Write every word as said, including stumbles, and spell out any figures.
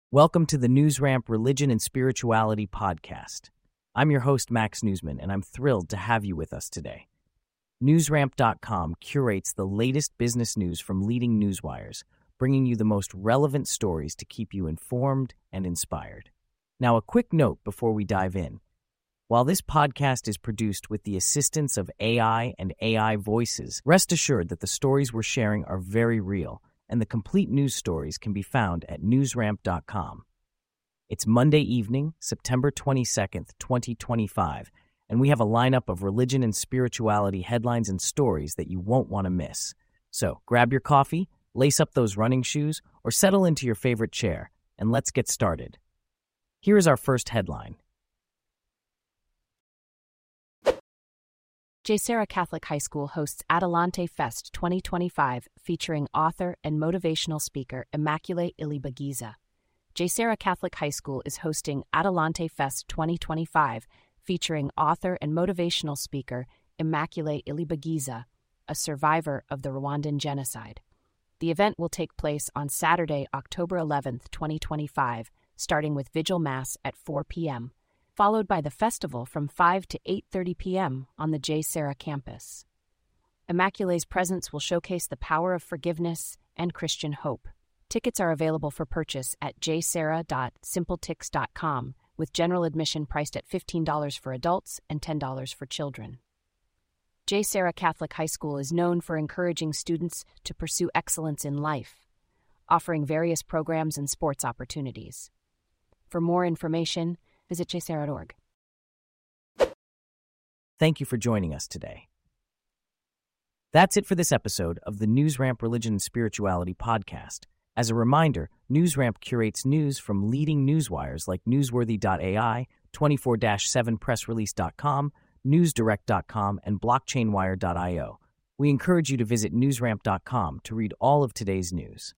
Welcome to the NewsRamp Religion and Spirituality podcast. I'm your host, Max Newsman, and I'm thrilled to have you with us today. NewsRamp dot com curates the latest business news from leading newswires, bringing you the most relevant stories to keep you informed and inspired. Now, a quick note before we dive in. While this podcast is produced with the assistance of A I and A I voices, rest assured that the stories we're sharing are very real, and the complete news stories can be found at NewsRamp dot com. It's Monday evening, September twenty-second, twenty twenty-five, and we have a lineup of religion and spirituality headlines and stories that you won't want to miss. So grab your coffee, lace up those running shoes, or settle into your favorite chair, and let's get started. Here is our first headline. JSerra Catholic High School hosts Adelante Fest twenty twenty-five, featuring author and motivational speaker Immaculate Ilibagiza. JSerra Catholic High School is hosting Adelante Fest twenty twenty-five, featuring author and motivational speaker Immaculate Ilibagiza, a survivor of the Rwandan genocide. The event will take place on Saturday, October eleventh, twenty twenty-five, starting with Vigil Mass at four p.m., followed by the festival from five to eight thirty p.m. on the JSerra campus. Immaculate's presence will showcase the power of forgiveness and Christian hope. Tickets are available for purchase at j serra dot simpletix dot com, with general admission priced at fifteen dollars for adults and ten dollars for children. JSerra Catholic High School is known for encouraging students to pursue excellence in life, offering various programs and sports opportunities. For more information, visit j serra dot org. Thank you for joining us today. That's it for this episode of the NewsRamp Religion and Spirituality podcast. As a reminder, NewsRamp curates news from leading newswires like newsworthy dot a i, twenty-four seven press release dot com, newsdirect dot com, and blockchain wire dot io. We encourage you to visit newsramp dot com to read all of today's news.